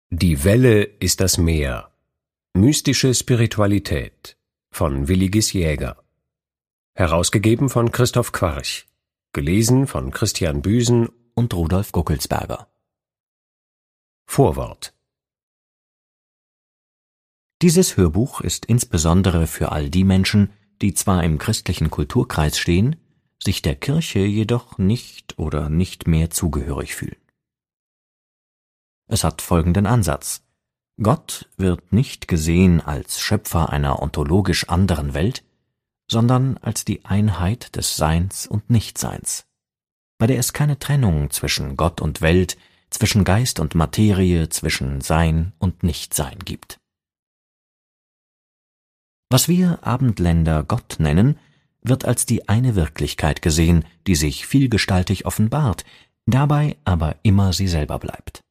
Die Welle ist das Meer. Mystische Spiritualität von Willigis Jäger. Herausgegeben von Christoph Quarch. Gelesen von Christian Büsen und Rudolf Guckelsberger. Vorwort. Dieses Hörbuch ist insbesondere für all die Menschen, die zwar im christlichen Kulturkreis stehen, sich der Kirche jedoch nicht oder nicht mehr zugehörig fühlen. Es hat folgenden Ansatz: Gott wird nicht gesehen als Schöpfer einer ontologisch anderen Welt, sondern als die Einheit des Seins und Nichtseins, bei der es keine Trennung zwischen Gott und Welt, zwischen Geist und Materie, zwischen Sein und Nichtsein gibt. Was wir Abendländer Gott nennen, wird als die eine Wirklichkeit gesehen, die sich vielgestaltig offenbart, dabei aber immer sie selber bleibt.